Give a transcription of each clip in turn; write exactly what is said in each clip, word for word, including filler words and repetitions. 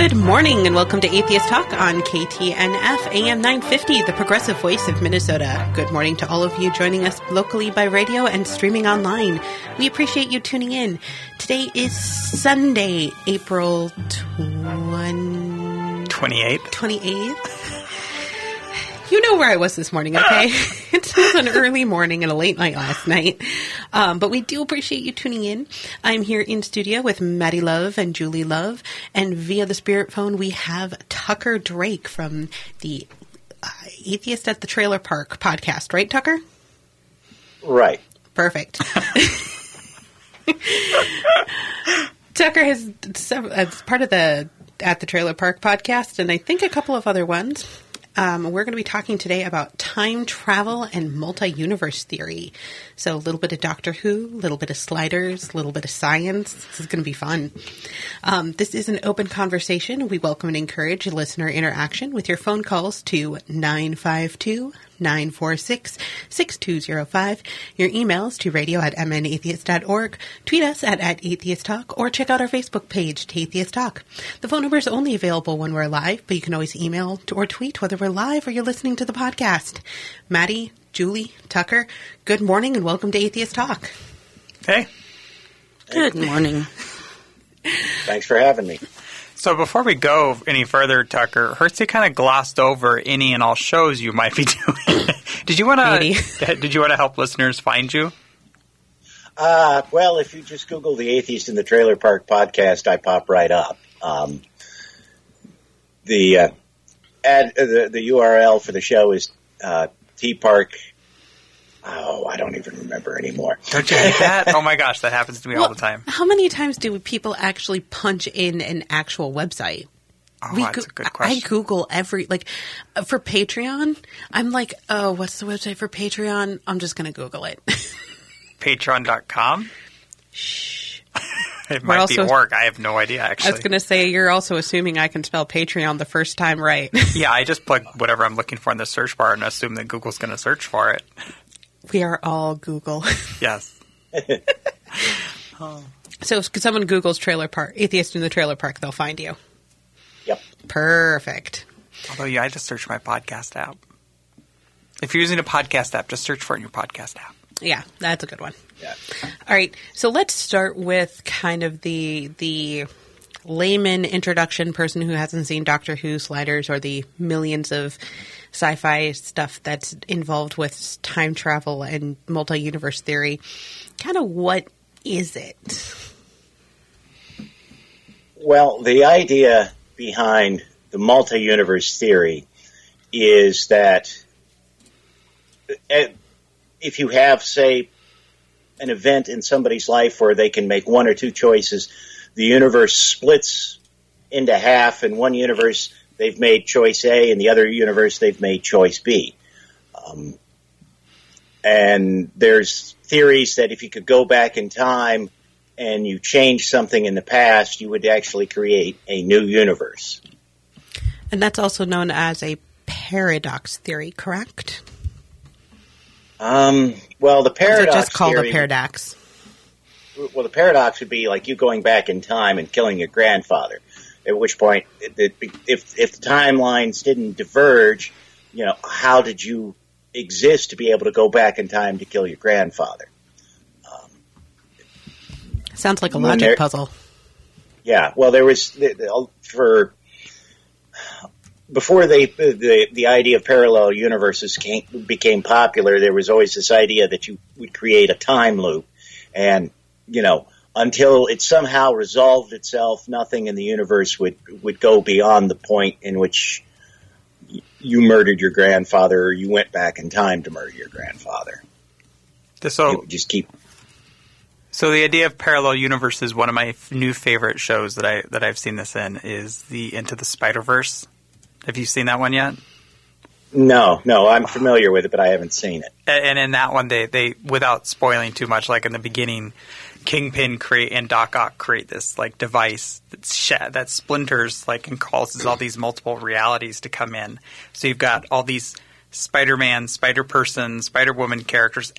Good morning and welcome to Atheist Talk on K T N F A M nine fifty, the progressive voice of Minnesota. Good morning to all of you joining us locally by radio and streaming online. We appreciate you tuning in. Today is Sunday, April twenty-eighth. twenty-eighth. You know where I was this morning, okay? It was an early morning and a late night last night. Um, but we do appreciate you tuning in. I'm here in studio with Maddie Love and Julie Love. And via the Spirit phone, we have Tucker Drake from the uh, Atheist at the Trailer Park podcast. Right, Tucker? Right. Perfect. Tucker has as part of the At the Trailer Park podcast, and I think a couple of other ones. Um, we're going to be talking today about time travel and multi-universe theory. So a little bit of Doctor Who, a little bit of Sliders, a little bit of science. This is going to be fun. Um, this is an open conversation. We welcome and encourage listener interaction with your phone calls to nine five two, nine four six, six two zero five, your emails to radio at m n atheist dot org, tweet us at, at Atheist Talk, or check out our Facebook page, Atheist Talk. The phone number is only available when we're live, but you can always email or tweet whether we're live or you're listening to the podcast. Maddie, Julie, Tucker, good morning and welcome to Atheist Talk. Hey. Good morning. Thanks for having me. So before we go any further, Tucker, Hersey kind of glossed over any and all shows you might be doing. Did you want to? Did you want to help listeners find you? Uh, well, if you just Google the Atheist in the Trailer Park podcast, I pop right up. Um, the uh, ad, uh, the the U R L for the show is uh, T Park. Oh, I don't even remember anymore. Don't you hate that? Oh my gosh, that happens to me well, all the time. How many times do people actually punch in an actual website? Oh, we that's go- a good question. I Google every, like, uh, for Patreon, I'm like, oh, what's the website for Patreon? I'm just going to Google it. Patreon dot com? Shh. It We're might also- be org. I have no idea, actually. I was going to say, you're also assuming I can spell Patreon the first time right. Yeah, I just plug whatever I'm looking for in the search bar and assume that Google's going to search for it. We are all Google. Yes. oh. So if someone Googles trailer park, Atheist in the Trailer Park, they'll find you. Yep. Perfect. Although, yeah, I just search my podcast app. If you're using a podcast app, just search for it in your podcast app. Yeah, that's a good one. Yeah. All right, so let's start with kind of the the layman introduction, person who hasn't seen Doctor Who, Sliders, or the millions of sci-fi stuff that's involved with time travel and multi-universe theory. Kind of what is it? Well, the idea behind the multi-universe theory is that if you have, say, an event in somebody's life where they can make one or two choices, the universe splits into half. In one universe, they've made choice A. In the other universe, they've made choice B. Um, and there's theories that if you could go back in time and you change something in the past, you would actually create a new universe. And that's also known as a paradox theory, correct? Um, well, the paradox Or is it just called theory, a paradox? Well, the paradox would be like you going back in time and killing your grandfather. At which point, if if the timelines didn't diverge, you know, how did you exist to be able to go back in time to kill your grandfather? Um, Sounds like a logic there, puzzle. Yeah, well, there was for before they the the idea of parallel universes came, became popular. There was always this idea that you would create a time loop, and you know, until it somehow resolved itself, nothing in the universe would would go beyond the point in which you murdered your grandfather, or you went back in time to murder your grandfather. So just keep. So the idea of parallel universe is one of my f- new favorite shows that I that I've seen this in is the Into the Spider-Verse. Have you seen that one yet? No, no, I'm familiar with it, but I haven't seen it. And, and in that one, they, they without spoiling too much, like in the beginning, Kingpin create and Doc Ock create this like device that sh- that splinters like and causes all these multiple realities to come in. So you've got all these Spider-Man, Spider-Person, Spider-Woman characters,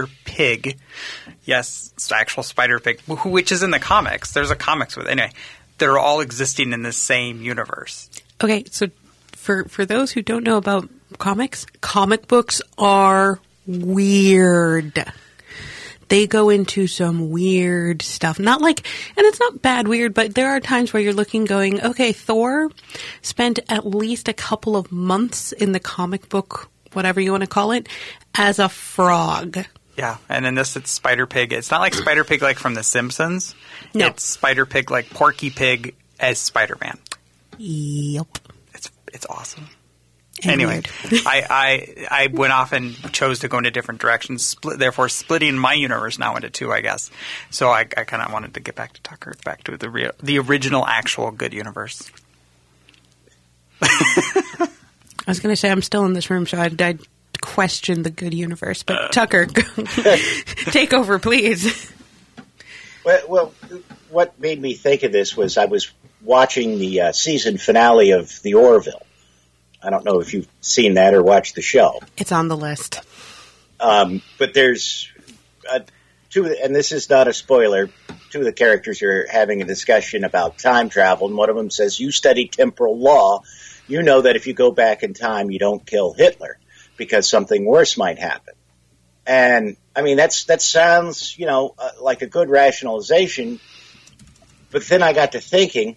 Spider-Pig. Yes, it's actual Spider-Pig, which is in the comics. There's a comics with it. Anyway, that are all existing in the same universe. Okay, so for for those who don't know about comics, comic books are weird. They go into some weird stuff. Not like, and it's not bad weird, but there are times where you're looking going, okay, Thor spent at least a couple of months in the comic book, whatever you want to call it, as a frog. Yeah, and in this it's Spider-Pig. It's not like Spider-Pig like from The Simpsons. No. It's Spider-Pig like Porky Pig as Spider-Man. Yep. It's it's awesome. And anyway, weird. I, I I went off and chose to go into different directions, split, therefore splitting my universe now into two, I guess. So I, I kind of wanted to get back to Tucker, back to the real, the original, actual good universe. I was going to say I'm still in this room, so I'd, I'd question the good universe. But uh. Tucker, take over, please. Well, well, what made me think of this was I was watching the uh, season finale of The Orville. I don't know if you've seen that or watched the show. It's on the list. Um, but there's uh, two, and this is not a spoiler, two of the characters are having a discussion about time travel, and one of them says, you study temporal law, you know that if you go back in time, you don't kill Hitler, because something worse might happen. And, I mean, that's that sounds, you know, uh, like a good rationalization, but then I got to thinking,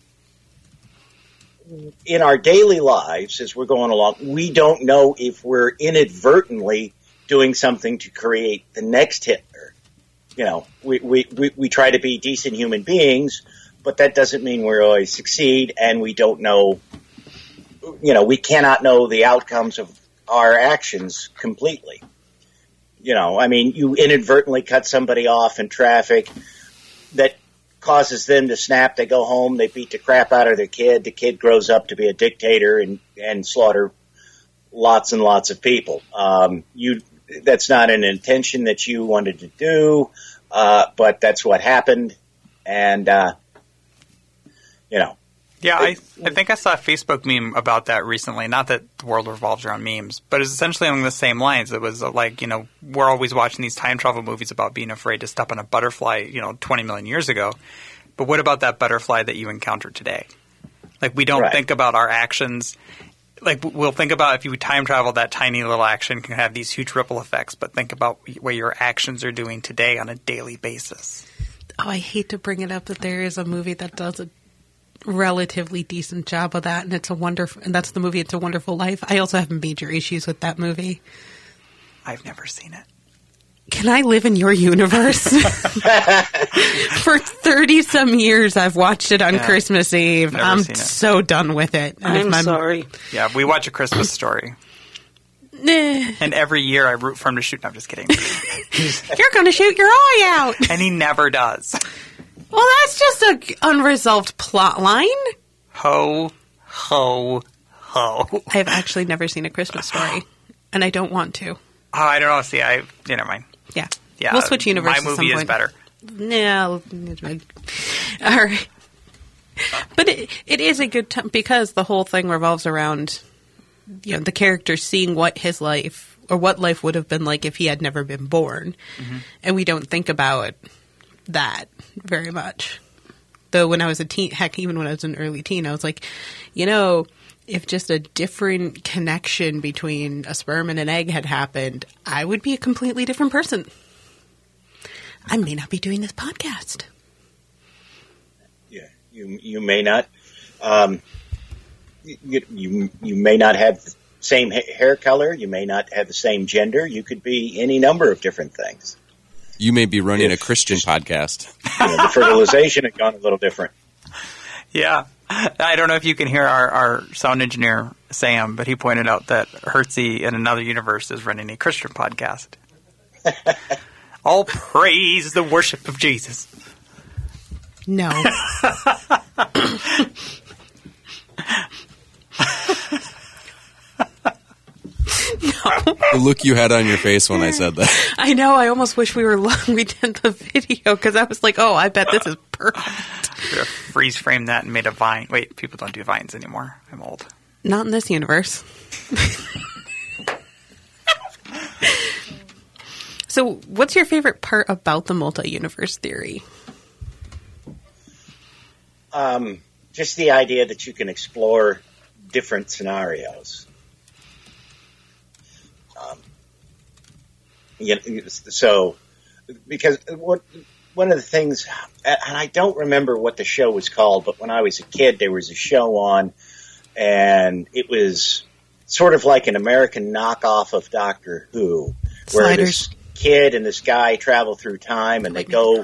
in our daily lives, as we're going along, we don't know if we're inadvertently doing something to create the next Hitler. You know, we, we, we, we try to be decent human beings, but that doesn't mean we always succeed, and we don't know, you know, we cannot know the outcomes of our actions completely. You know, I mean, you inadvertently cut somebody off in traffic that causes them to snap. They go home, they beat the crap out of their kid. The kid grows up to be a dictator and, and slaughter lots and lots of people. Um, you, that's not an intention that you wanted to do, uh, but that's what happened. And, uh, you know. Yeah, I, I think I saw a Facebook meme about that recently. Not that the world revolves around memes, but it's essentially along the same lines. It was like, you know, we're always watching these time travel movies about being afraid to step on a butterfly, you know, twenty million years ago. But what about that butterfly that you encounter today? Like, we don't right. think about our actions. Like, we'll think about if you time travel, that tiny little action can have these huge ripple effects. But think about what your actions are doing today on a daily basis. Oh, I hate to bring it up that there is a movie that does a relatively decent job of that, and it's a wonderful, and that's the movie It's a Wonderful Life. I also have major issues with that movie. I've never seen it. Can I live in your universe? For thirty some years I've watched it on yeah, Christmas Eve. I'm so done with it. And I'm my, sorry. Yeah, we watch A Christmas Story. And every year I root for him to shoot. No, I'm just kidding. You're going to shoot your eye out. And he never does. Well, that's just an unresolved plot line. Ho, ho, ho. I've actually never seen A Christmas Story, and I don't want to. Oh, I don't know. See, I, you know, mine. Yeah. Yeah. We'll switch universes. My movie at some is point. better. No. All right. But it, it is a good time because the whole thing revolves around, you know, the character seeing what his life or what life would have been like if he had never been born. Mm-hmm. And we don't think about that very much. Though when I was a teen, heck, even when I was an early teen, I was like, you know, if just a different connection between a sperm and an egg had happened, I would be a completely different person. I may not be doing this podcast. Yeah, you you may not. Um, you, you you may not have the same hair color. You may not have the same gender. You could be any number of different things. You may be running if, a Christian just, podcast. You know, the fertilization had gone a little different. Yeah. I don't know if you can hear our, our sound engineer, Sam, but he pointed out that Hertzie in another universe is running a Christian podcast. All praise the worship of Jesus. No. No. The look you had on your face when I said that. I know. I almost wish we were we did the video because I was like, "Oh, I bet this is perfect." Freeze frame that and made a vine. Wait, people don't do vines anymore. I'm old. Not in this universe. So, what's your favorite part about the multi-universe theory? Um, just the idea that you can explore different scenarios. Um, you know, so, because what, one of the things, and I don't remember what the show was called, but when I was a kid, there was a show on, and it was sort of like an American knockoff of Doctor Who, where Sliders. this kid and this guy travel through time, and they go,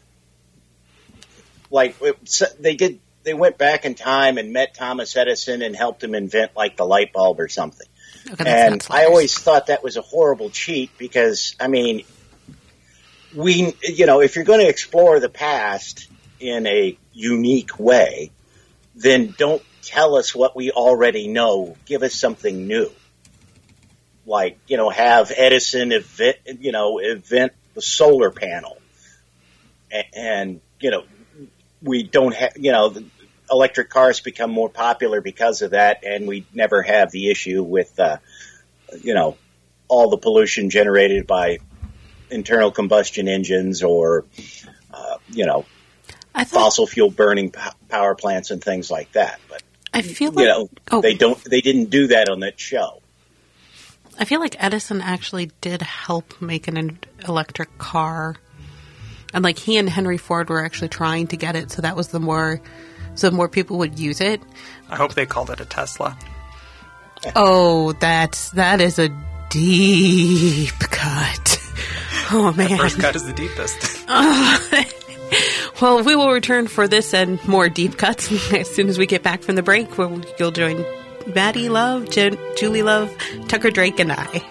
like, they did, they went back in time and met Thomas Edison and helped him invent, like, the light bulb or something. Okay, and I always thought that was a horrible cheat because, I mean, we, you know, if you're going to explore the past in a unique way, then don't tell us what we already know. Give us something new. Like, you know, have Edison invent, you know, invent the solar panel. And, and you know, we don't have, you know, the electric cars become more popular because of that, and we never have the issue with, uh, you know, all the pollution generated by internal combustion engines or, uh, you know, I thought, fossil fuel burning p- power plants and things like that. But I feel you like know, oh, they don't, they didn't do that on that show. I feel like Edison actually did help make an electric car. And like he and Henry Ford were actually trying to get it, so that was the more, so more people would use it. I hope they called it a Tesla. Oh, that's that is a deep cut. Oh man, The first cut is the deepest. Well, we will return for this and more deep cuts as soon as we get back from the break. Where you'll join Maddie Love, Jen, Julie Love, Tucker Drake, and I.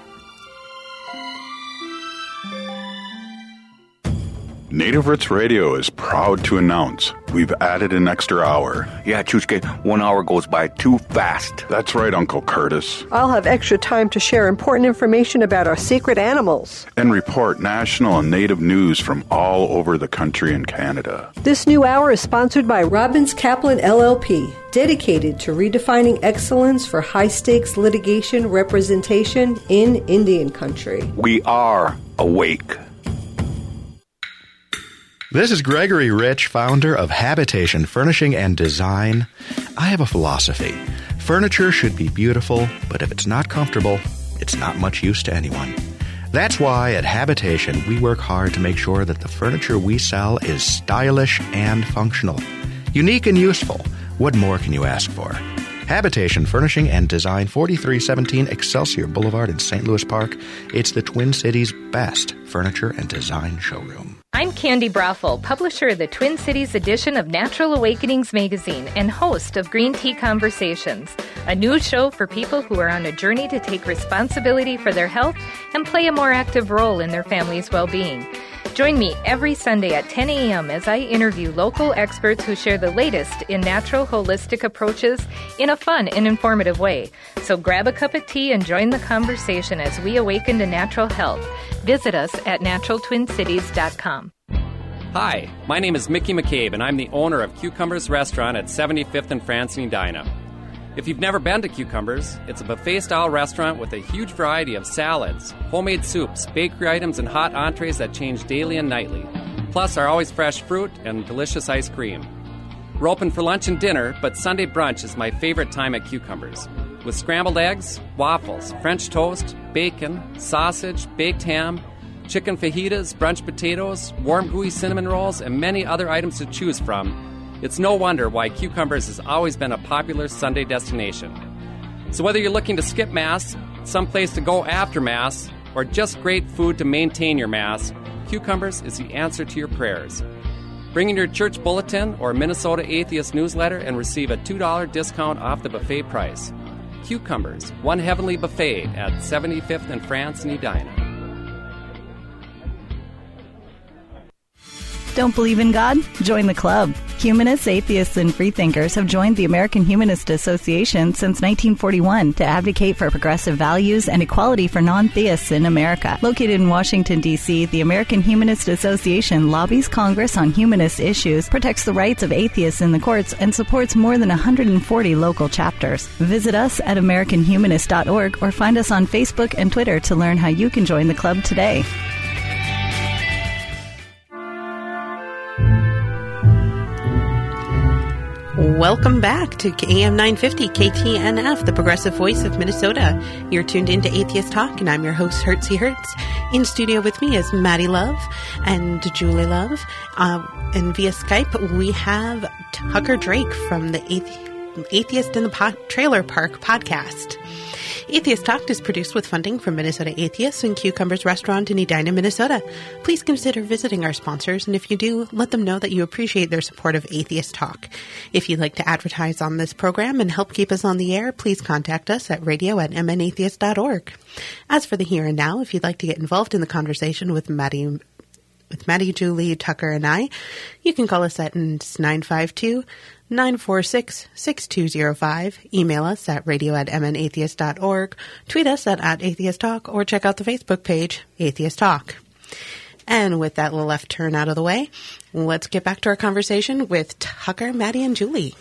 Native Roots Radio is proud to announce we've added an extra hour. Yeah, Chuchke, one hour goes by too fast. That's right, Uncle Curtis. I'll have extra time to share important information about our secret animals. And report national and native news from all over the country and Canada. This new hour is sponsored by Robbins Kaplan L L P, dedicated to redefining excellence for high-stakes litigation representation in Indian country. We are awake. This is Gregory Rich, founder of Habitation Furnishing and Design. I have a philosophy. Furniture should be beautiful, but if it's not comfortable, it's not much use to anyone. That's why at Habitation we work hard to make sure that the furniture we sell is stylish and functional. Unique and useful. What more can you ask for? Habitation Furnishing and Design, forty-three seventeen Excelsior Boulevard in Saint Louis Park. It's the Twin Cities' best furniture and design showroom. I'm Candy Brothel, publisher of the Twin Cities edition of Natural Awakenings magazine and host of Green Tea Conversations, a new show for people who are on a journey to take responsibility for their health and play a more active role in their family's well-being. Join me every Sunday at ten a.m. as I interview local experts who share the latest in natural holistic approaches in a fun and informative way. So grab a cup of tea and join the conversation as we awaken to natural health. Visit us at natural twin cities dot com. Hi, my name is Mickey McCabe, and I'm the owner of Cucumbers Restaurant at seventy-fifth and France and Edina. If you've never been to Cucumbers, it's a buffet-style restaurant with a huge variety of salads, homemade soups, bakery items, and hot entrees that change daily and nightly, plus our always fresh fruit and delicious ice cream. We're open for lunch and dinner, but Sunday brunch is my favorite time at Cucumbers, with scrambled eggs, waffles, French toast, bacon, sausage, baked ham, chicken fajitas, brunch potatoes, warm gooey cinnamon rolls, and many other items to choose from. It's no wonder why Cucumbers has always been a popular Sunday destination. So whether you're looking to skip Mass, someplace to go after Mass, or just great food to maintain your Mass, Cucumbers is the answer to your prayers. Bring in your church bulletin or Minnesota Atheist newsletter and receive a two dollars discount off the buffet price. Cucumbers, one heavenly buffet at seventy-fifth and France in Edina. Don't believe in God? Join the club. Humanists, atheists, and freethinkers have joined the American Humanist Association since nineteen forty-one to advocate for progressive values and equality for non-theists in America. Located in Washington, D C, the American Humanist Association lobbies Congress on humanist issues, protects the rights of atheists in the courts, and supports more than one hundred forty local chapters. Visit us at american humanist dot org or find us on Facebook and Twitter to learn how you can join the club today. Welcome back to A M nine fifty K T N F, the progressive voice of Minnesota. You're tuned into Atheist Talk, and I'm your host, Hertzie Hertz. In studio with me is Maddie Love and Julie Love. Uh, and via Skype, we have Tucker Drake from the Athe- Atheist in the po- Trailer Park podcast. Atheist Talk is produced with funding from Minnesota Atheists and Cucumbers Restaurant in Edina, Minnesota. Please consider visiting our sponsors, and if you do, let them know that you appreciate their support of Atheist Talk. If you'd like to advertise on this program and help keep us on the air, please contact us at radio at m n atheist dot org. As for the here and now, if you'd like to get involved in the conversation with Maddie, with Maddie, Julie, Tucker, and I, you can call us at nine five two, nine four six, six two zero five, email us at radio at m n atheist dot org, tweet us at, at Atheist Talk, or check out the Facebook page, Atheist Talk. And with that little left turn out of the way, let's get back to our conversation with Tucker, Maddie, and Julie.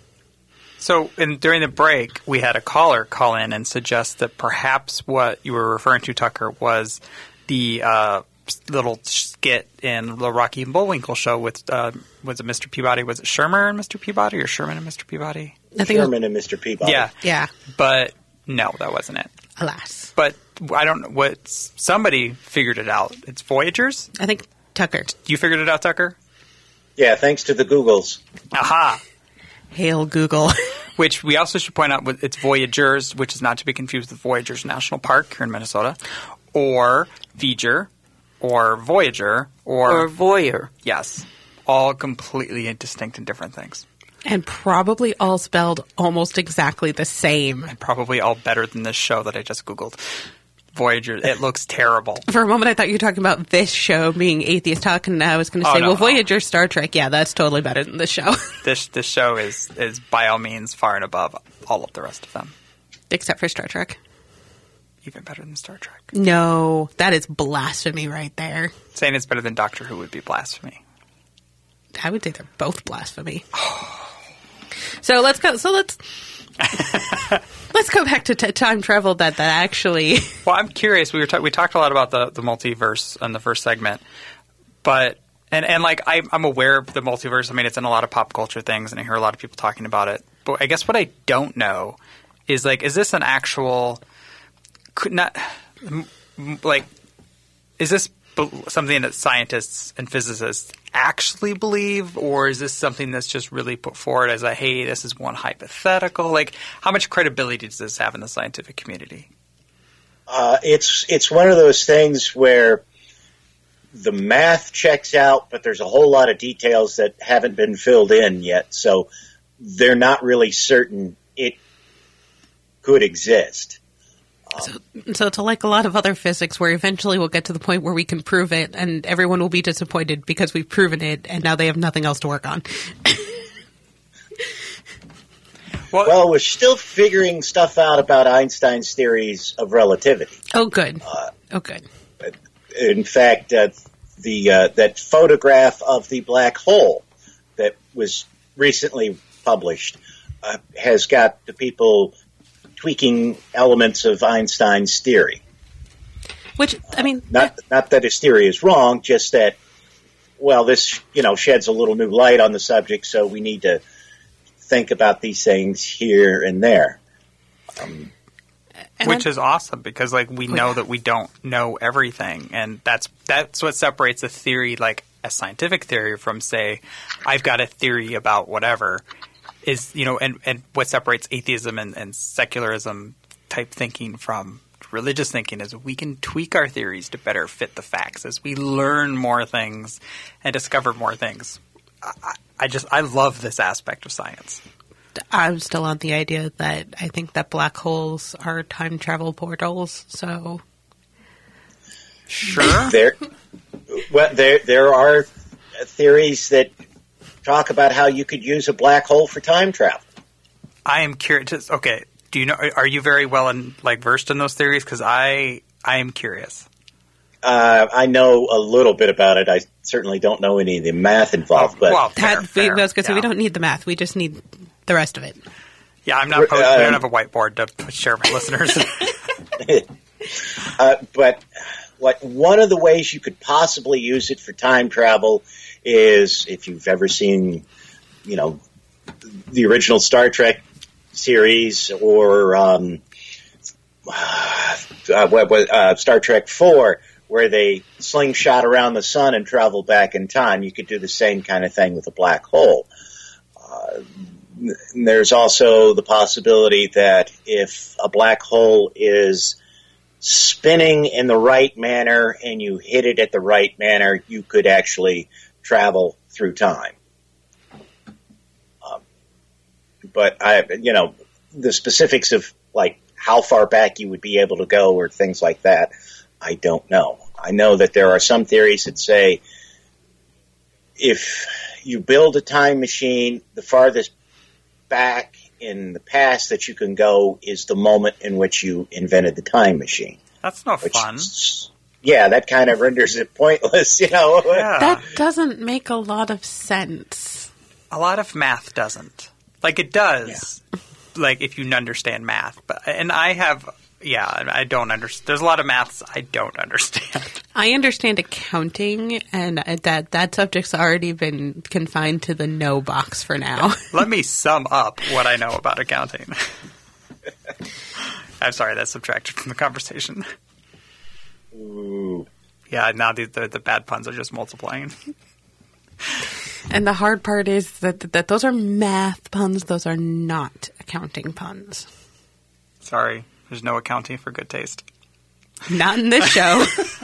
So in, during the break, we had a caller call in and suggest that perhaps what you were referring to, Tucker, was the uh, little skit in the Rocky and Bullwinkle show with, uh, was it Mister Peabody? Was it Shermer and Mister Peabody or Sherman and Mister Peabody? I think Sherman and Mister Peabody. Yeah. Yeah. But no, that wasn't it. Alas. But I don't know what, somebody figured it out. It's Voyagers? I think Tucker. You figured it out, Tucker? Yeah, thanks to the Googles. Aha. Hail Google. Which we also should point out, it's Voyagers, which is not to be confused with Voyagers National Park here in Minnesota, or Voyager, or Voyager, or... Or Voyeur. Yes. All completely distinct and different things. And probably all spelled almost exactly the same. And probably all better than this show that I just Googled. Voyager. It looks terrible. For a moment, I thought you were talking about this show being Atheist Talk, and I was going to Oh, say, no, well, no. Voyager, Star Trek, yeah, that's totally better than this show. This this show is, is by all means far and above all of the rest of them. Except for Star Trek. Even better than Star Trek. No, that is blasphemy right there. Saying it's better than Doctor Who would be blasphemy. I would say they're both blasphemy. So let's go. So let's let's go back to t- time travel. That that actually. Well, I'm curious. We were ta- we talked a lot about the, the multiverse in the first segment, but and and like I, I'm aware of the multiverse. I mean, it's in a lot of pop culture things, and I hear a lot of people talking about it. But I guess what I don't know is like, is this an actual? Could not like, is this something that scientists and physicists actually believe, or is this something that's just really put forward as a, hey, this is one hypothetical? Like, how much credibility does this have in the scientific community? Uh, it's it's one of those things where the math checks out, but there's a whole lot of details that haven't been filled in yet, so they're not really certain it could exist. So, so it's like a lot of other physics where eventually we'll get to the point where we can prove it and everyone will be disappointed because we've proven it and now they have nothing else to work on. well, well, we're still figuring stuff out about Einstein's theories of relativity. Oh, good. Uh, oh, good. In fact, uh, the uh, that photograph of the black hole that was recently published uh, has got the people tweaking elements of Einstein's theory. Which, I mean... Not not that his theory is wrong, just that, well, this, you know, sheds a little new light on the subject, so we need to think about these things here and there. Um, Which is awesome, because, like, we know that we don't know everything, and that's that's what separates a theory, like a scientific theory, from, say, I've got a theory about whatever. Is, you know, and, and what separates atheism and, and secularism type thinking from religious thinking is we can tweak our theories to better fit the facts as we learn more things and discover more things. I, I just, I love this aspect of science. I'm still on the idea that I think that black holes are time travel portals, so. Sure. There, well, there, there are theories that talk about how you could use a black hole for time travel. I am curious. Okay, do you know? Are you very well in, like, versed in those theories? Because I, I am curious. Uh, I know a little bit about it. I certainly don't know any of the math involved. Oh, but well, fair, that, fair, we, I was gonna say, yeah. we don't need the math. We just need the rest of it. Yeah, I'm not. Posting, Uh, I don't have a whiteboard to share with listeners. uh, but what one of the ways you could possibly use it for time travel is if you've ever seen, you know, the original Star Trek series or um, uh, uh, Star Trek four, where they slingshot around the sun and travel back in time. You could do the same kind of thing with a black hole. Uh, there's also the possibility that if a black hole is spinning in the right manner and you hit it at the right manner, you could actually travel through time. Um, but I, you know, the specifics of like how far back you would be able to go or things like that, I don't know. I know that there are some theories that say if you build a time machine, the farthest back in the past that you can go is the moment in which you invented the time machine. That's no which, fun. Yeah, that kind of renders it pointless, you know. Yeah. That doesn't make a lot of sense. A lot of math doesn't. Like, it does, yeah. like, if you understand math. But And I have, yeah, I don't understand. There's a lot of maths I don't understand. I understand accounting, and that, that subject's already been confined to the no box for now. Let me sum up what I know about accounting. I'm sorry, that's subtracted from the conversation. Ooh. Yeah, now the, the, the bad puns are just multiplying. And the hard part is that that those are math puns. Those are not accounting puns. Sorry, there's no accounting for good taste. Not in this show.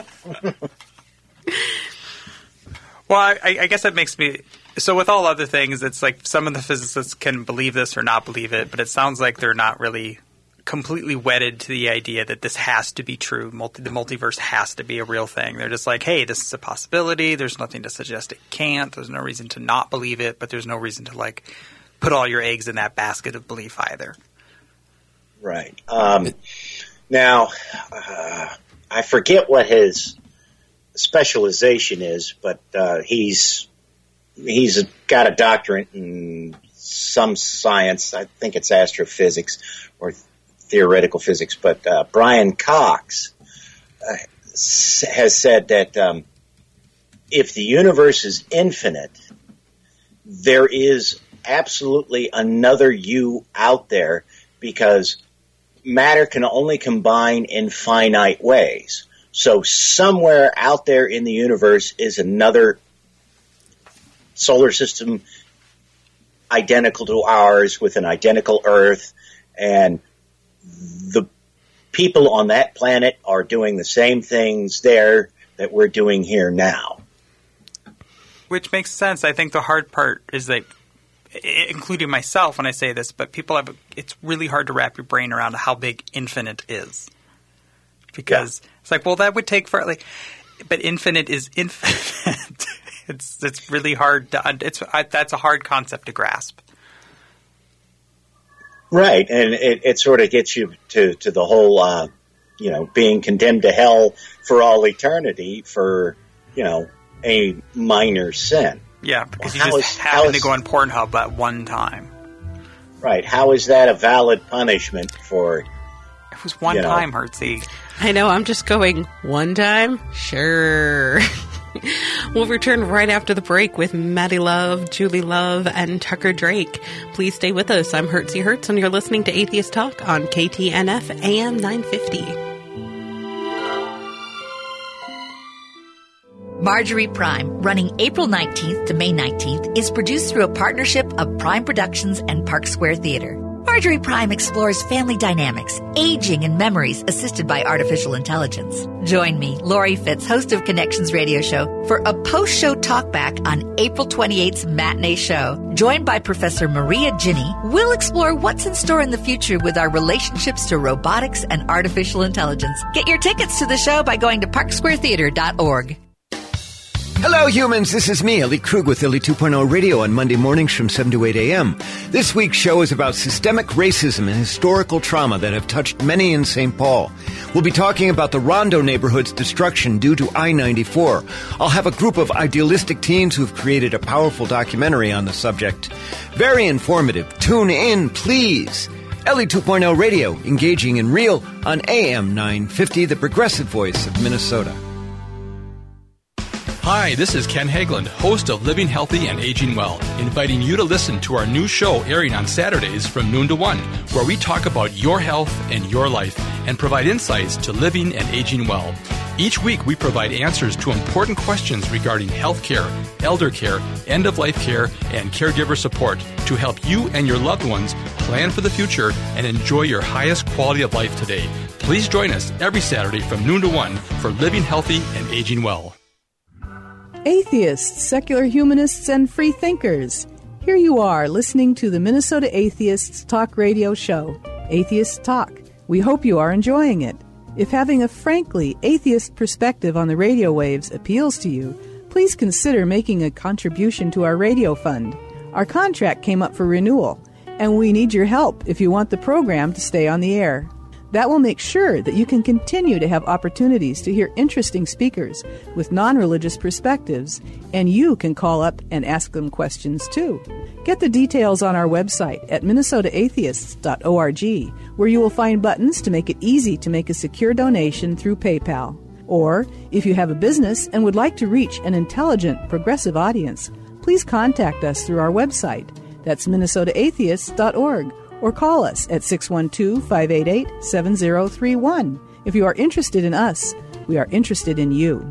Well, I, I guess that makes me... So with all other things, it's like some of the physicists can believe this or not believe it, but it sounds like they're not really completely wedded to the idea that this has to be true. Multi, the multiverse has to be a real thing. They're just like, hey, this is a possibility. There's nothing to suggest it can't. There's no reason to not believe it, but there's no reason to, like, put all your eggs in that basket of belief either. Right. Um, now, uh, I forget what his specialization is, but uh, he's he's got a doctorate in some science. I think it's astrophysics or theoretical physics, but uh, Brian Cox uh, has said that um, if the universe is infinite, there is absolutely another you out there because matter can only combine in finite ways. So somewhere out there in the universe is another solar system identical to ours with an identical Earth, and the people on that planet are doing the same things there that we're doing here now. Which makes sense. I think the hard part is that, including myself when I say this, but people have, it's really hard to wrap your brain around how big infinite is. Because yeah. It's like, well, that would take for, like, but infinite is infinite. it's it's really hard to, it's that's a hard concept to grasp. Right, and it, it sort of gets you to, to the whole, uh, you know, being condemned to hell for all eternity for, you know, a minor sin. Yeah, because well, you just is, happen is, to go on Pornhub at one time. Right, how is that a valid punishment for... It was one time, know. Hertzie. I know, I'm just going, one time? Sure. We'll return right after the break with Maddie Love, Julie Love, and Tucker Drake. Please stay with us. I'm Hertzie Hertz, and you're listening to Atheist Talk on K T N F A M nine fifty. Marjorie Prime, running April nineteenth to May nineteenth, is produced through a partnership of Prime Productions and Park Square Theater. Marjorie Prime explores family dynamics, aging, and memories assisted by artificial intelligence. Join me, Lori Fitz, host of Connections Radio Show, for a post-show talkback on April twenty-eighth's matinee show. Joined by Professor Maria Ginny, we'll explore what's in store in the future with our relationships to robotics and artificial intelligence. Get your tickets to the show by going to park square theater dot org. Hello, humans. This is me, Ellie Krug, with Ellie two point oh Radio on Monday mornings from seven to eight a.m. This week's show is about systemic racism and historical trauma that have touched many in Saint Paul. We'll be talking about the Rondo neighborhood's destruction due to I ninety-four. I'll have a group of idealistic teens who've created a powerful documentary on the subject. Very informative. Tune in, please. Ellie two point oh Radio, engaging in real on A M nine fifty, the progressive voice of Minnesota. Hi, this is Ken Hageland, host of Living Healthy and Aging Well, inviting you to listen to our new show airing on Saturdays from noon to one, where we talk about your health and your life and provide insights to living and aging well. Each week, we provide answers to important questions regarding health care, elder care, end-of-life care, and caregiver support to help you and your loved ones plan for the future and enjoy your highest quality of life today. Please join us every Saturday from noon to one for Living Healthy and Aging Well. Atheists, secular humanists, and free thinkers. Here you are listening to the Minnesota Atheists Talk Radio Show, Atheist Talk. We hope you are enjoying it. If having a frankly atheist perspective on the radio waves appeals to you, please consider making a contribution to our radio fund. Our contract came up for renewal, and we need your help if you want the program to stay on the air. That will make sure that you can continue to have opportunities to hear interesting speakers with non-religious perspectives, and you can call up and ask them questions too. Get the details on our website at minnesota atheists dot org, where you will find buttons to make it easy to make a secure donation through PayPal. Or, if you have a business and would like to reach an intelligent, progressive audience, please contact us through our website. That's minnesota atheists dot org. Or call us at six one two, five eight eight, seven zero three one. If you are interested in us, we are interested in you.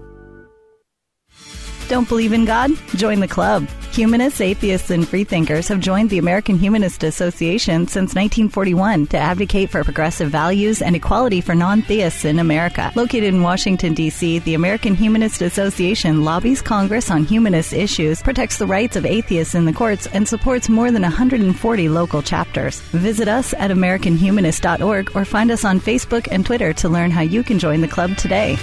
Don't believe in God? Join the club. Humanists, atheists, and freethinkers have joined the American Humanist Association since nineteen forty-one to advocate for progressive values and equality for non-theists in America. Located in Washington, D C, the American Humanist Association lobbies Congress on humanist issues, protects the rights of atheists in the courts, and supports more than one hundred forty local chapters. Visit us at american humanist dot org or find us on Facebook and Twitter to learn how you can join the club today.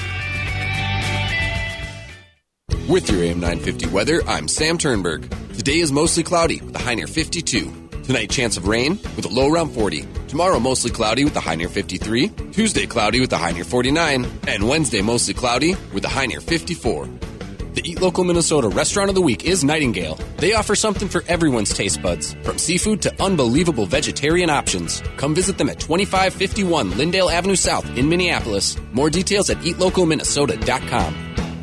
With your A M nine fifty weather, I'm Sam Turnberg. Today is mostly cloudy with a high near fifty-two. Tonight, chance of rain with a low around forty. Tomorrow, mostly cloudy with a high near fifty-three. Tuesday, cloudy with a high near forty-nine. And Wednesday, mostly cloudy with a high near fifty-four. The Eat Local Minnesota Restaurant of the Week is Nightingale. They offer something for everyone's taste buds, from seafood to unbelievable vegetarian options. Come visit them at twenty-five fifty-one Lindale Avenue South in Minneapolis. More details at eat local minnesota dot com.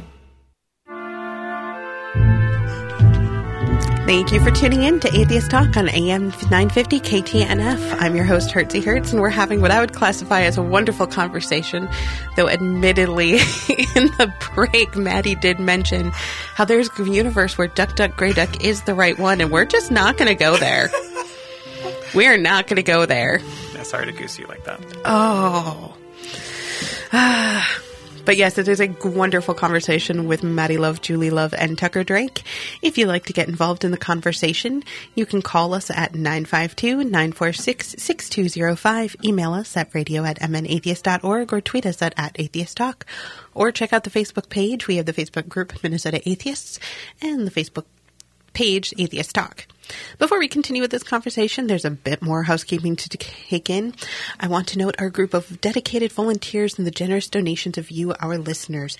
Thank you for tuning in to Atheist Talk on A M nine fifty K T N F. I'm your host, Hertzie Hertz, and we're having what I would classify as a wonderful conversation, though admittedly in the break, Maddie did mention how there's a universe where Duck, Duck, Grey Duck is the right one, and we're just not going to go there. We are not going to go there. Yeah, sorry to goose you like that. Oh. Ah. But yes, it is a wonderful conversation with Maddie Love, Julie Love, and Tucker Drake. If you'd like to get involved in the conversation, you can call us at nine five two, nine four six, six two zero five, email us at radio at m n atheist dot org, or tweet us at, at atheist talk. Or check out the Facebook page. We have the Facebook group Minnesota Atheists and the Facebook page Atheist Talk. Before we continue with this conversation, there's a bit more housekeeping to take in. I want to note our group of dedicated volunteers and the generous donations of you, our listeners.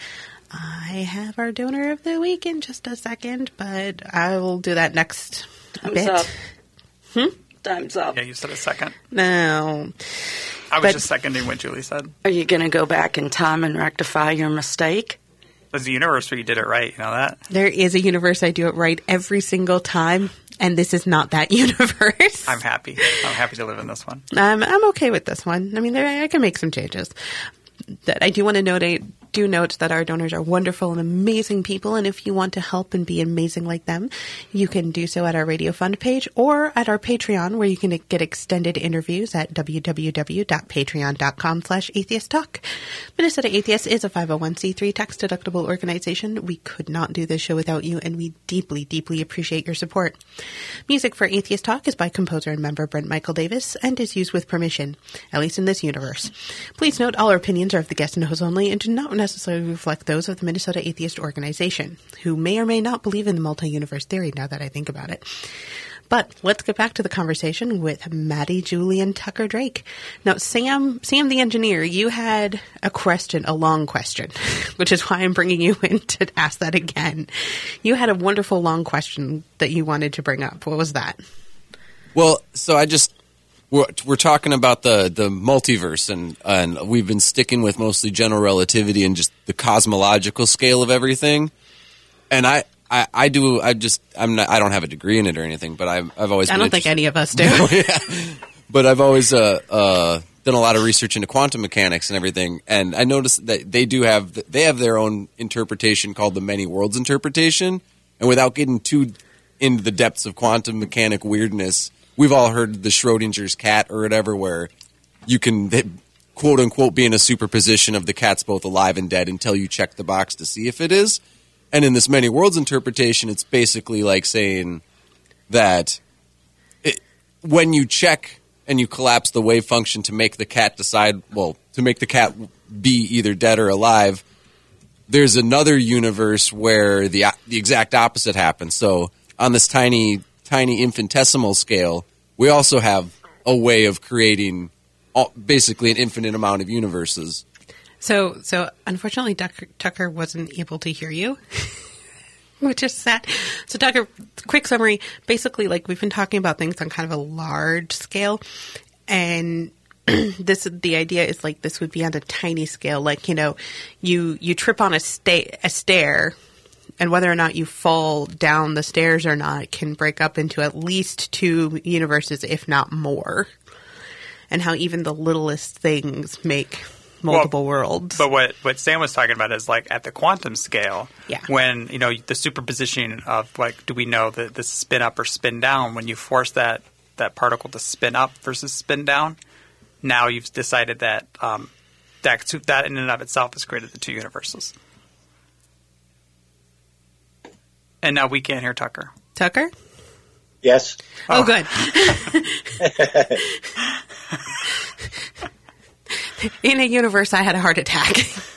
I have our donor of the week in just a second, but I will do that next Time's bit. up. Hmm? Time's up. Yeah, you said a second. No. I was But- just seconding what Julie said. Are you going to go back in time and rectify your mistake? There's a universe where you did it right. You know that? There is a universe I do it right every single time, and this is not that universe. I'm happy. I'm happy to live in this one. Um, I'm okay with this one. I mean, there, I can make some changes. That I do want to note, I do note that our donors are wonderful and amazing people, and if you want to help and be amazing like them, you can do so at our Radio Fund page or at our Patreon, where you can get extended interviews at w w w dot patreon dot com slash atheist talk. Minnesota Atheists is a five oh one c three tax-deductible organization. We could not do this show without you, and we deeply, deeply appreciate your support. Music for Atheist Talk is by composer and member Brent Michael Davis and is used with permission, at least in this universe. Please note all our opinions are of the guest and host only and do not necessarily reflect those of the Minnesota Atheist Organization, who may or may not believe in the multi-universe theory, now that I think about it. But let's get back to the conversation with Maddie, Julie, and Tucker Drake. Now, Sam, Sam the engineer, you had a question, a long question, which is why I'm bringing you in to ask that again. You had a wonderful long question that you wanted to bring up. What was that? Well, so I just we're, we're talking about the, the multiverse, and and we've been sticking with mostly general relativity and just the cosmological scale of everything. And I, I, I do. I just. I'm not. I don't have a degree in it or anything. But I've. I've always. I been don't think any of us do. No, yeah. But I've always uh, uh, done a lot of research into quantum mechanics and everything. And I noticed that they do have. They have their own interpretation called the many worlds interpretation. And without getting too into the depths of quantum mechanic weirdness, we've all heard the Schrodinger's cat or whatever, where you can quote unquote be in a superposition of the cat's both alive and dead until you check the box to see if it is. And in this many worlds interpretation, it's basically like saying that it, when you check and you collapse the wave function to make the cat decide, well, to make the cat be either dead or alive, there's another universe where the the exact opposite happens. So on this tiny, tiny infinitesimal scale, we also have a way of creating all, basically an infinite amount of universes. So, so unfortunately, Tucker, Tucker wasn't able to hear you, which is sad. So, Tucker, quick summary. Basically, like, we've been talking about things on kind of a large scale, and this the idea is like this would be on a tiny scale. Like, you know, you you trip on a sta- a stair, and whether or not you fall down the stairs or not can break up into at least two universes, if not more. And how even the littlest things make multiple well, worlds. But what, what Sam was talking about is like at the quantum scale, yeah. when, you know, the superposition of like, do we know that this spin up or spin down, when you force that, that particle to spin up versus spin down, now you've decided that um, that, that in and of itself has created the two universes. And now we can't hear Tucker. Tucker? Yes. Oh, oh good. In a universe, I had a heart attack.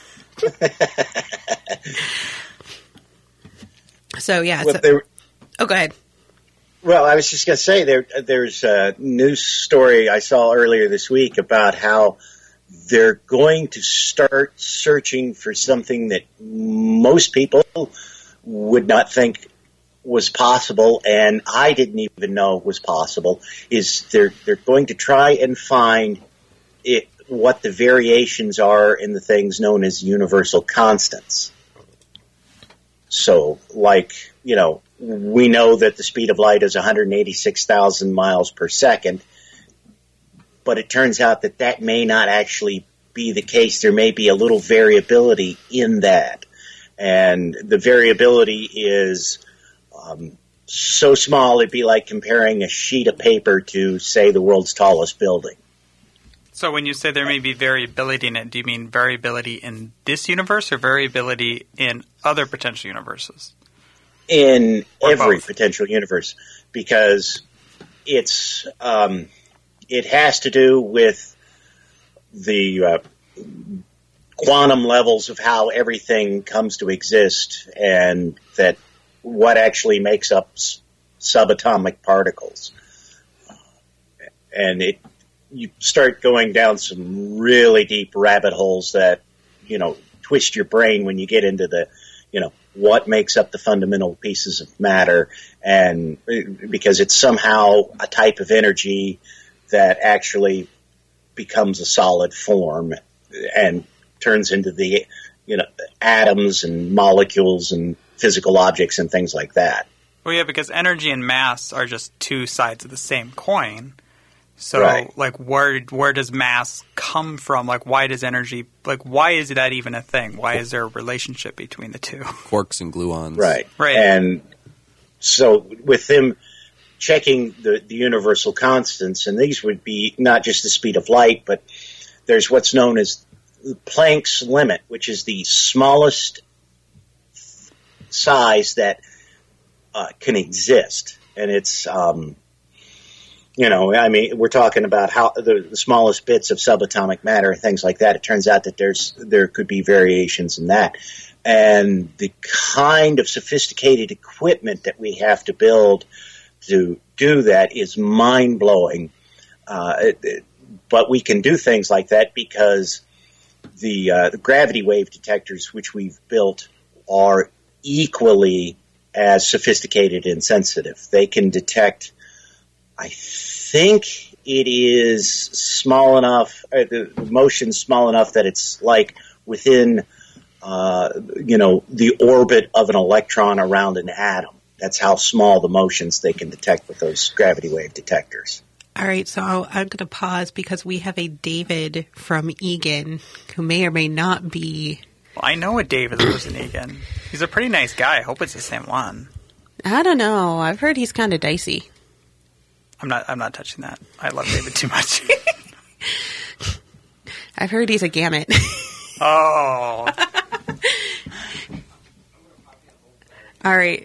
so, yeah. Well, So, there, oh, go ahead. Well, I was just going to say there. There's a news story I saw earlier this week about how they're going to start searching for something that most people would not think was possible, and I didn't even know was possible. Is they're they're going to try and find it. What the variations are in the things known as universal constants. So, like, you know, we know that the speed of light is one hundred eighty-six thousand miles per second, but it turns out that that may not actually be the case. There may be a little variability in that. And the variability is um, so small it'd be like comparing a sheet of paper to, say, the world's tallest building. So when you say there may be variability in it, do you mean variability in this universe or variability in other potential universes? In or every both? potential universe, because it's um, it has to do with the uh, quantum levels of how everything comes to exist, and that what actually makes up s- subatomic particles, and it. You start going down some really deep rabbit holes that, you know, twist your brain when you get into the, you know, what makes up the fundamental pieces of matter, and because it's somehow a type of energy that actually becomes a solid form and turns into the, you know, atoms and molecules and physical objects and things like that. Well, yeah, because energy and mass are just two sides of the same coin. So, right. like, where where does mass come from? Like, why does energy, like, why is that even a thing? Why is there a relationship between the two? Quarks and gluons. Right. Right. And so with them checking the, the universal constants, and these would be not just the speed of light, but there's what's known as Planck's limit, which is the smallest size that uh, can exist. And it's... Um, You know, I mean, we're talking about how the, the smallest bits of subatomic matter, things like that. It turns out that there's there could be variations in that, and the kind of sophisticated equipment that we have to build to do that is mind blowing. Uh, it, it, but we can do things like that because the, uh, the gravity wave detectors which we've built are equally as sophisticated and sensitive. They can detect. I think it is small enough, uh, the motion's small enough that it's like within uh, you know, the orbit of an electron around an atom. That's how small the motions they can detect with those gravity wave detectors. All right, so I'll, I'm going to pause because we have a David from Egan who may or may not be... Well, I know a David that lives in Egan. He's a pretty nice guy. I hope it's the same one. I don't know. I've heard he's kind of dicey. I'm not. I'm not touching that. I love David too much. I've heard he's a gamut. Oh. All right.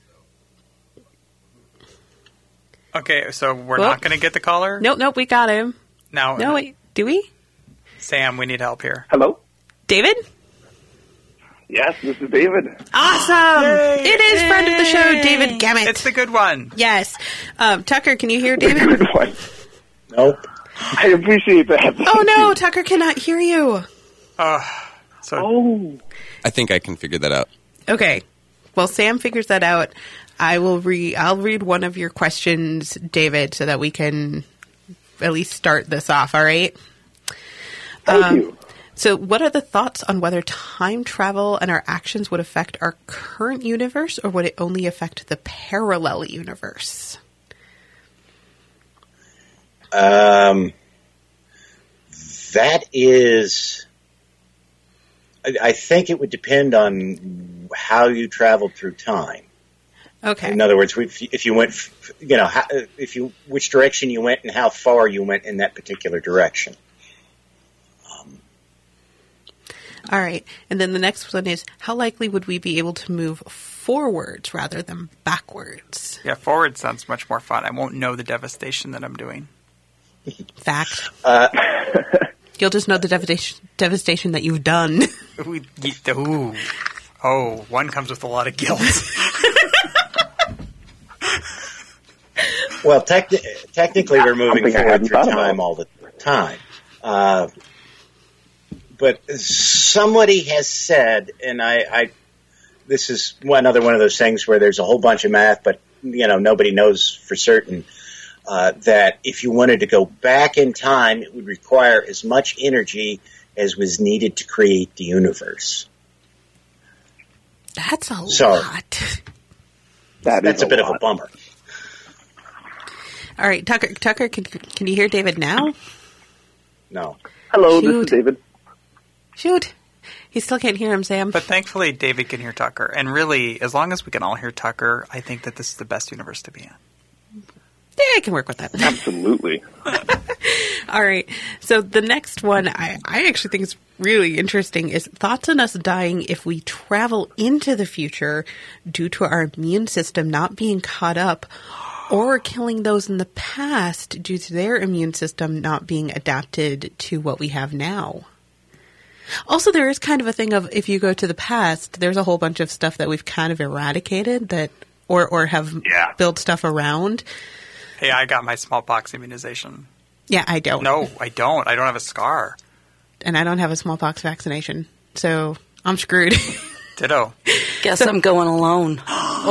Okay, so we're Well, not going to get the caller? Nope, nope, we got him. No. No, wait. Do we? Sam, we need help here. Hello? David? Yes, this is David. Awesome! Yay! It is friend of the show, David Gammett. It's the good one. Yes. Um, Tucker, can you hear David? The good one. Nope. I appreciate that. Oh, no, Tucker cannot hear you. Uh, so oh. I think I can figure that out. Okay. Well, Sam figures that out. I will read. I'll read one of your questions, David, so that we can at least start this off. All right. Thank um, you. So, what are the thoughts on whether time travel and our actions would affect our current universe, or would it only affect the parallel universe? Um, that is. I, I think it would depend on how you traveled through time. Okay. In other words, if you, if you went, you know, how, if you which direction you went and how far you went in that particular direction. All right. And then the next one is, how likely would we be able to move forwards rather than backwards? Yeah, forward sounds much more fun. I won't know the devastation that I'm doing. Fact. Uh, You'll just know the devastation, devastation that you've done. Ooh, ooh. Oh, one comes with a lot of guilt. Well, techni- technically, we're moving Something I forward hadn't through thought time about. all the time. Uh, but somebody has said, and I, I, this is one another one of those things where there's a whole bunch of math, but you know nobody knows for certain uh, that if you wanted to go back in time, it would require as much energy as was needed to create the universe. That's a So, lot. That That's is a bit lot. of a bummer. All right, Tucker. Tucker, can can you hear David now? No. Hello, Shoot. this is David. Shoot, he still can't hear him, Sam. But thankfully, David can hear Tucker. And really, as long as we can all hear Tucker, I think that this is the best universe to be in. Yeah, I can work with that. Absolutely. All right. So the next one I, I actually think is really interesting is thoughts on us dying if we travel into the future due to our immune system not being caught up, or killing those in the past due to their immune system not being adapted to what we have now. Also, there is kind of a thing of if you go to the past, there's a whole bunch of stuff that we've kind of eradicated that, or, or have Yeah. built stuff around. Hey, I got my smallpox immunization. Yeah, I don't. No, I don't. I don't have a scar. And I don't have a smallpox vaccination. So I'm screwed. Ditto. Guess I'm going alone.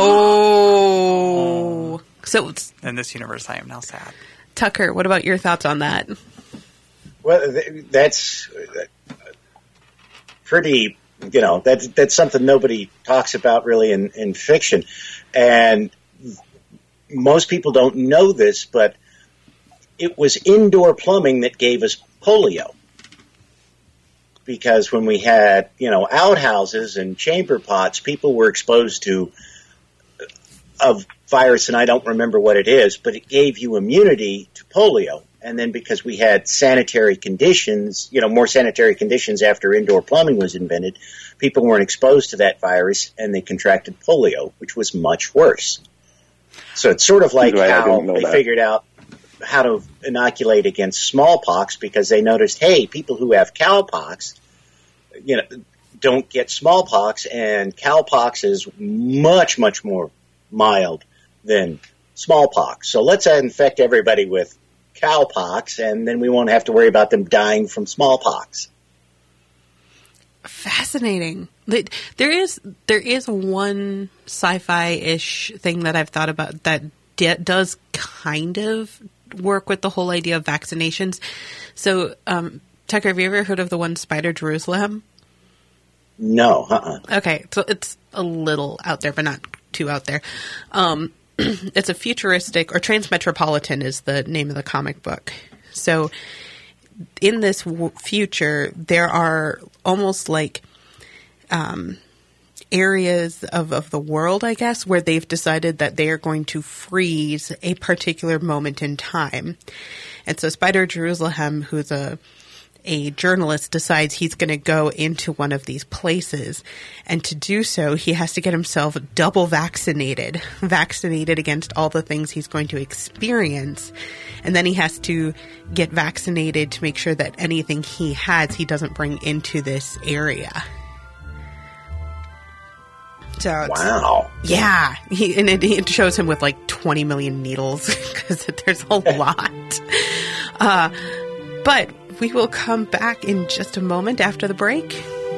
Oh. So, it's- In this universe, I am now sad. Tucker, what about your thoughts on that? Well, th- that's uh, pretty, you know, that's, that's something nobody talks about really in, in fiction. And most people don't know this, but it was indoor plumbing that gave us polio. Because when we had, you know, outhouses and chamber pots, people were exposed to a virus, and I don't remember what it is, but it gave you immunity to polio. And then because we had sanitary conditions, you know, more sanitary conditions after indoor plumbing was invented, people weren't exposed to that virus, and they contracted polio, which was much worse. So it's sort of like Right, I how didn't know they that. figured out how to inoculate against smallpox, because they noticed, hey, people who have cowpox, you know, don't get smallpox, and cowpox is much, much more mild than smallpox. So let's infect everybody with cowpox, and then we won't have to worry about them dying from smallpox. Fascinating. There is there is one sci-fi-ish thing that I've thought about that d- does kind of work with the whole idea of vaccinations. So, um, Tucker, have you ever heard of the one Spider Jerusalem? No, uh-uh. Okay, so it's a little out there, but not too out there. Um, it's a futuristic, or Transmetropolitan is the name of the comic book. So in this w- future, there are almost like um, areas of, of the world, I guess, where they've decided that they are going to freeze a particular moment in time. And so Spider Jerusalem, who's a a journalist, decides he's going to go into one of these places. And to do so, he has to get himself double vaccinated, vaccinated against all the things he's going to experience. And then he has to get vaccinated to make sure that anything he has, he doesn't bring into this area. So it's, wow. Yeah. He, and it, it shows him with like twenty million needles because there's a lot. Uh, but we will come back in just a moment after the break.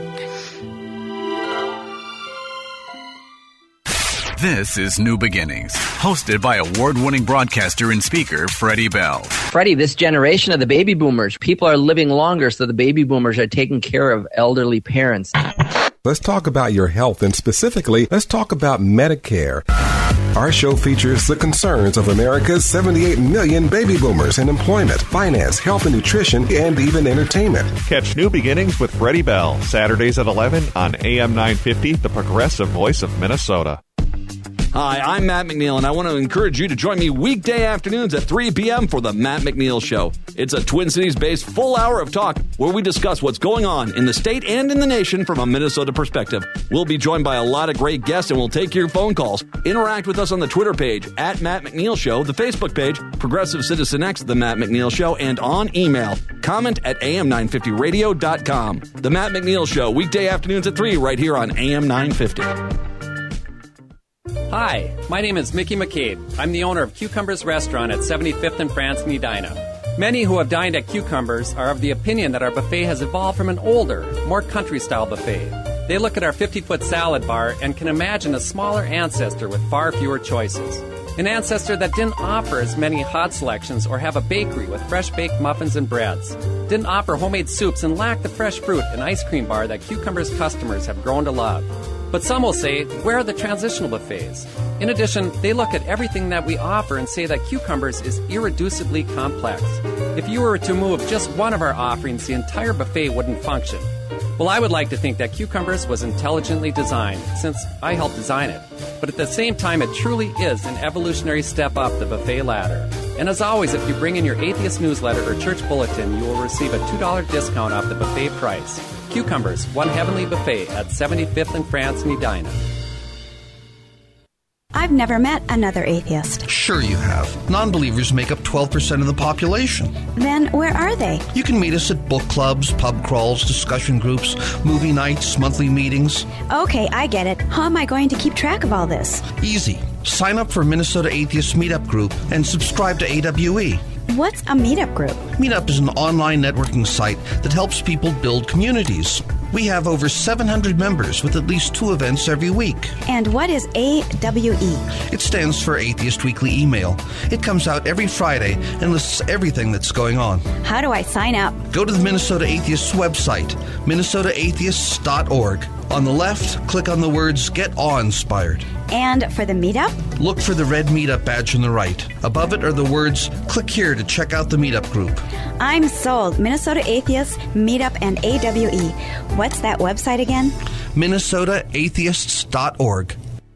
This is New Beginnings, hosted by award-winning broadcaster and speaker Freddie Bell. Freddie, this generation of the baby boomers, people are living longer, so the baby boomers are taking care of elderly parents. Let's talk about your health, and specifically, let's talk about Medicare. Our show features the concerns of America's seventy-eight million baby boomers in employment, finance, health and nutrition, and even entertainment. Catch New Beginnings with Freddie Bell, Saturdays at eleven on A M nine fifty, the progressive voice of Minnesota. Hi, I'm Matt McNeil, and I want to encourage you to join me weekday afternoons at three p.m. for The Matt McNeil Show. It's a Twin Cities-based full hour of talk where we discuss what's going on in the state and in the nation from a Minnesota perspective. We'll be joined by a lot of great guests, and we'll take your phone calls. Interact with us on the Twitter page, at Matt McNeil Show, the Facebook page, Progressive Citizen X, The Matt McNeil Show, and on email, comment at A M nine fifty radio dot com. The Matt McNeil Show, weekday afternoons at three, right here on A M nine fifty. Hi, my name is Mickey McCabe. I'm the owner of Cucumbers Restaurant at seventy-fifth and France in Edina. Many who have dined at Cucumbers are of the opinion that our buffet has evolved from an older, more country-style buffet. They look at our fifty-foot salad bar and can imagine a smaller ancestor with far fewer choices. An ancestor that didn't offer as many hot selections or have a bakery with fresh-baked muffins and breads. Didn't offer homemade soups and lacked the fresh fruit and ice cream bar that Cucumbers customers have grown to love. But some will say, where are the transitional buffets? In addition, they look at everything that we offer and say that Cucumbers is irreducibly complex. If you were to move just one of our offerings, the entire buffet wouldn't function. Well, I would like to think that Cucumbers was intelligently designed, since I helped design it. But at the same time, it truly is an evolutionary step up the buffet ladder. And as always, if you bring in your Atheist newsletter or church bulletin, you will receive a two dollars discount off the buffet price. Cucumbers, one heavenly buffet at seventy-fifth and France in Edina. I've never met another atheist. Sure you have. Non-believers make up twelve percent of the population. Then where are they? You can meet us at book clubs, pub crawls, discussion groups, movie nights, monthly meetings. Okay, I get it. How am I going to keep track of all this? Easy. Sign up for Minnesota Atheist Meetup Group and subscribe to A W E. What's a meetup group? Meetup is an online networking site that helps people build communities. We have over seven hundred members with at least two events every week. And what is A W E? It stands for Atheist Weekly Email. It comes out every Friday and lists everything that's going on. How do I sign up? Go to the Minnesota Atheists website, minnesota atheists dot org. On the left, click on the words Get Awe-Inspired. And for the meetup? Look for the red meetup badge on the right. Above it are the words, click here to check out the meetup group. I'm sold. Minnesota Atheists, Meetup, and A W E. What's that website again? minnesota atheists dot org.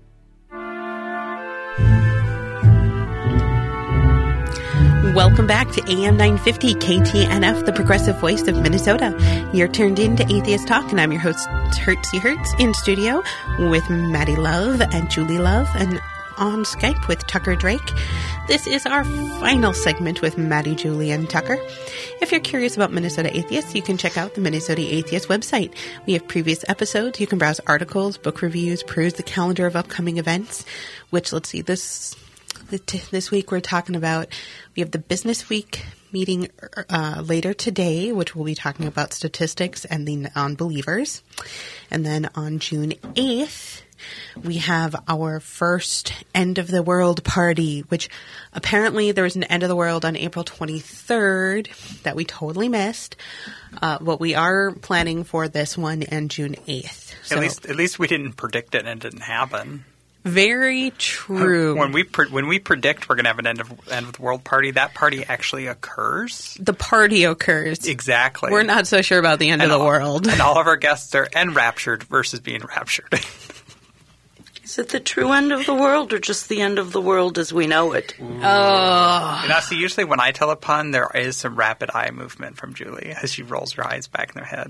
Welcome back to A M nine fifty K T N F, the progressive voice of Minnesota. You're tuned in to Atheist Talk, and I'm your host, Hertzie Hertz, in studio with Maddie Love and Julie Love, and on Skype with Tucker Drake. This is our final segment with Maddie, Julie, and Tucker. If you're curious about Minnesota Atheists, you can check out the Minnesota Atheist website. We have previous episodes. You can browse articles, book reviews, peruse the calendar of upcoming events, which, let's see, this... This week we're talking about, we have the Business Week meeting uh, later today, which we'll be talking about statistics and the non-believers. And then on June eighth, we have our first End of the World party, which apparently there was an End of the World on April twenty-third that we totally missed. Uh, but we are planning for this one on June eighth. So, at least, at least we didn't predict it and it didn't happen. Very true. When we pre- when we predict we're going to have an end of end of the world party, that party actually occurs. The party occurs. Exactly. We're not so sure about the end and of the all, world. And all of our guests are enraptured versus being raptured. Is it the true end of the world or just the end of the world as we know it? Oh. You know, see, usually when I tell a pun, there is some rapid eye movement from Julie as she rolls her eyes back in her head.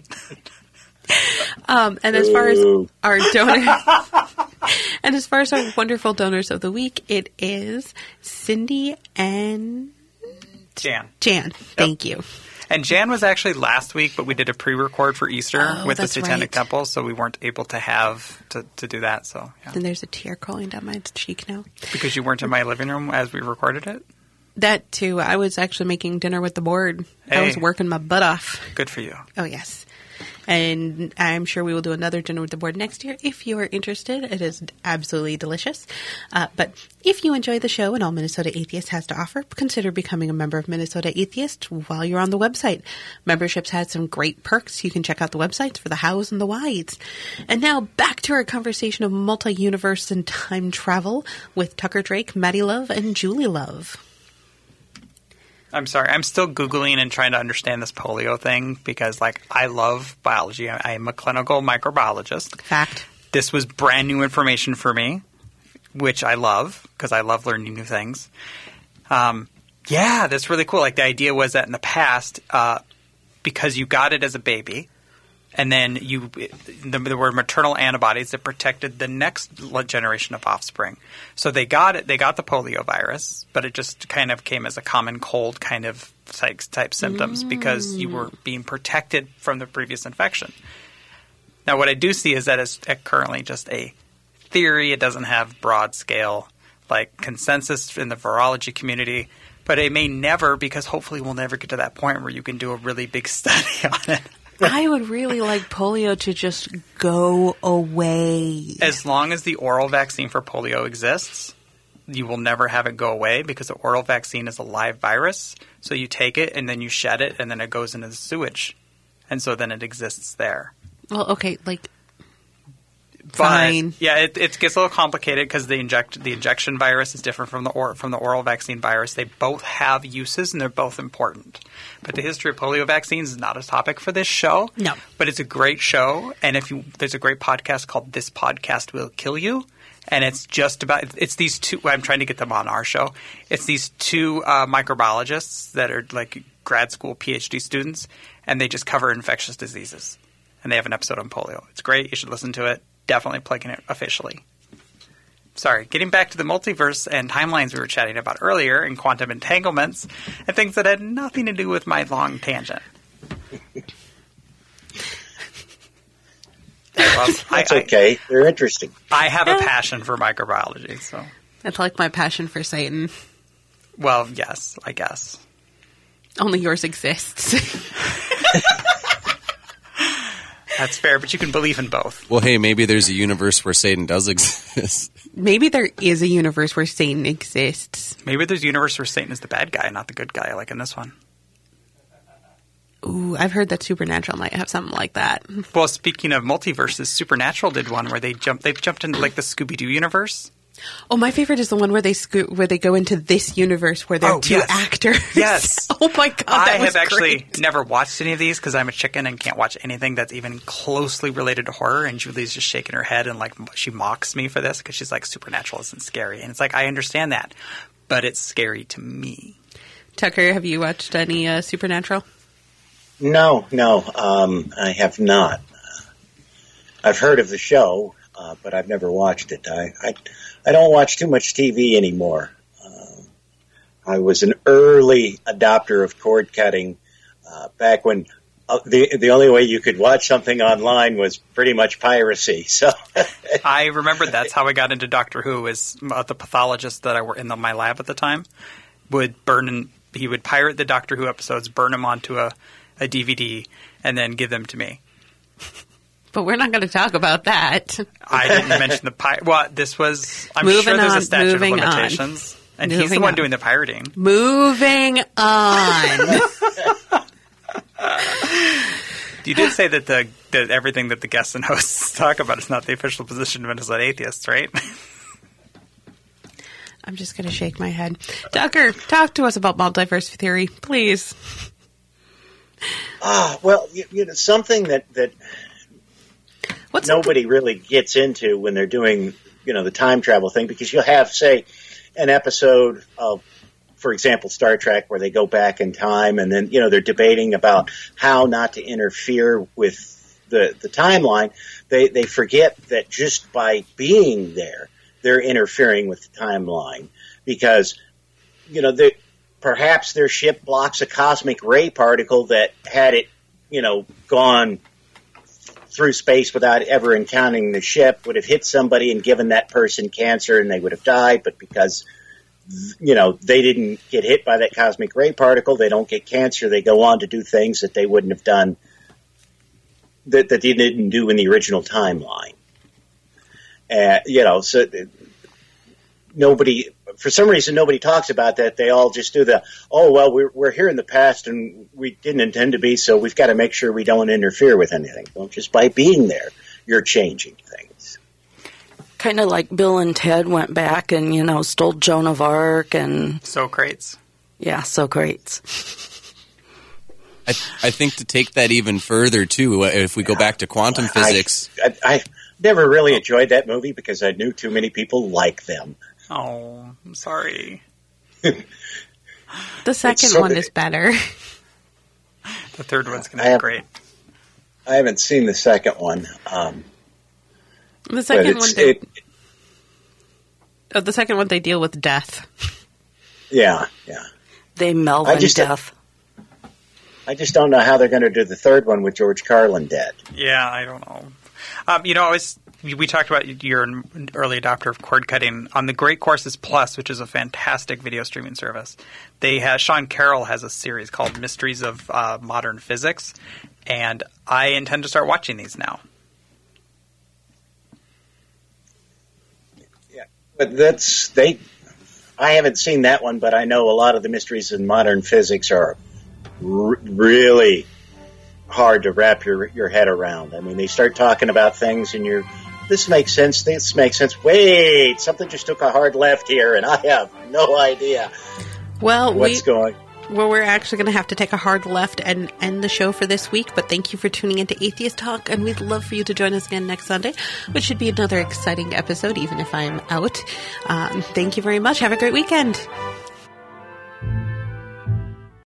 Um, and as far as our donor, and as far as our wonderful donors of the week, it is Cindy and Jan. Jan, thank yep. you. And Jan was actually last week, but we did a pre-record for Easter oh, with the Satanic right. Temple, so we weren't able to have to, to do that. So, yeah. And there's a tear crawling down my cheek now because you weren't in my living room as we recorded it. That too. I was actually making dinner with the board. Hey. I was working my butt off. Good for you. Oh yes. And I'm sure we will do another dinner with the board next year if you are interested. It is absolutely delicious. Uh, but if you enjoy the show and all Minnesota Atheist has to offer, consider becoming a member of Minnesota Atheist while you're on the website. Memberships has some great perks. You can check out the websites for the hows and the whys. And now back to our conversation of multi-universe and time travel with Tucker Drake, Maddie Love, and Julie Love. I'm sorry. I'm still Googling and trying to understand this polio thing because, like, I love biology. I am a clinical microbiologist. Fact. This was brand new information for me, which I love because I love learning new things. Um, yeah, that's really cool. Like, the idea was that in the past, uh, because you got it as a baby, and then you there were maternal antibodies that protected the next generation of offspring. So they got it. They got the polio virus, but it just kind of came as a common cold kind of type, type symptoms mm. because you were being protected from the previous infection. Now, what I do see is that it's currently just a theory. It doesn't have broad scale like consensus in the virology community, but it may never because hopefully we'll never get to that point where you can do a really big study on it. I would really like polio to just go away. As long as the oral vaccine for polio exists, you will never have it go away because the oral vaccine is a live virus. So you take it and then you shed it and then it goes into the sewage. And so then it exists there. Well, okay, like, but, fine. Yeah, it, it gets a little complicated because the inject the injection virus is different from the or, from the oral vaccine virus. They both have uses and they're both important. But the history of polio vaccines is not a topic for this show. No. But it's a great show. And if you there's a great podcast called This Podcast Will Kill You. And it's just about – it's these two – I'm trying to get them on our show. It's these two uh, microbiologists that are like grad school PhD students, and they just cover infectious diseases. And they have an episode on polio. It's great. You should listen to it. Definitely plugging it officially. Sorry, getting back to the multiverse and timelines we were chatting about earlier and quantum entanglements and things that had nothing to do with my long tangent. Well, That's I, okay. They're interesting. I have a passion for microbiology, so. That's like my passion for Satan. Well, yes, I guess. Only yours exists. That's fair, but you can believe in both. Well, hey, maybe there's a universe where Satan does exist. Maybe there is a universe where Satan exists. Maybe there's a universe where Satan is the bad guy, not the good guy, like in this one. Ooh, I've heard that Supernatural might have something like that. Well, speaking of multiverses, Supernatural did one where they jumped. They jumped into like the Scooby-Doo universe. Oh, my favorite is the one where they sco- where they go into this universe where they're oh, two yes. actors. Yes. Oh my god, that I was have actually great. never watched any of these because I'm a chicken and can't watch anything that's even closely related to horror. And Julie's just shaking her head and like she mocks me for this because she's like, Supernatural isn't scary, and it's like I understand that, but it's scary to me. Tucker, have you watched any uh, Supernatural? No, no, um, I have not. Uh, I've heard of the show, uh, but I've never watched it. I, I, I don't watch too much T V anymore. Uh, I was an early adopter of cord cutting uh, back when uh, the the only way you could watch something online was pretty much piracy. So I remember that's how I got into Doctor Who. Is uh, the pathologist that I were in the, my lab at the time would burn and he would pirate the Doctor Who episodes, burn them onto a, a D V D, and then give them to me. But we're not going to talk about that. I didn't mention the pirate. Well, this was. I'm moving sure there's on, a statute of moving limitations, on. and moving he's the one on. doing the pirating. Moving on. You did say that the that everything that the guests and hosts talk about is not the official position of Minnesota Atheists, right? I'm just going to shake my head. Tucker, talk to us about multiverse theory, please. Ah, well, you, you know, something that that What's nobody really gets into when they're doing, you know, the time travel thing, because you'll have, say, an episode of, for example, Star Trek, where they go back in time, and then, you know, they're debating about how not to interfere with the the timeline. They they forget that just by being there, they're interfering with the timeline, because, you know, they, perhaps their ship blocks a cosmic ray particle that, had it, you know, gone through space without ever encountering the ship, would have hit somebody and given that person cancer and they would have died. But because, you know, they didn't get hit by that cosmic ray particle, they don't get cancer. They go on to do things that they wouldn't have done, that, that they didn't do in the original timeline. Uh, you know, so nobody, for some reason, nobody talks about that. They all just do the, oh, well, we're, we're here in the past and we didn't intend to be, so we've got to make sure we don't interfere with anything. Well, just by being there, you're changing things. Kind of like Bill and Ted went back and, you know, stole Joan of Arc and... Socrates. Yeah, Socrates. I, I think to take that even further, too, if we go back to quantum physics... I, I, I never really enjoyed that movie because I knew too many people like them. Oh, I'm sorry. The second so one good. is better. The third one's going I to be have- great. I haven't seen the second one. Um, The second but one, it's, they, it, oh, the second one, they deal with death. yeah, yeah. They Melvin I just- death. I just don't know how they're going to do the third one with George Carlin dead. Yeah, I don't know. Um, you know, I was we talked about you're an early adopter of cord cutting on the Great Courses Plus, which is a fantastic video streaming service. They have Sean Carroll has a series called Mysteries of uh, Modern Physics, and I intend to start watching these now. Yeah, but that's they. I haven't seen that one, but I know a lot of the mysteries in modern physics are r- really hard to wrap your your head around. I mean, they start talking about things, and you're, this makes sense. This makes sense. Wait, something just took a hard left here, and I have no idea Well, what's we, going. well, we're actually going to have to take a hard left and end the show for this week. But thank you for tuning into Atheist Talk, and we'd love for you to join us again next Sunday, which should be another exciting episode, even if I'm out. Um, thank you very much. Have a great weekend.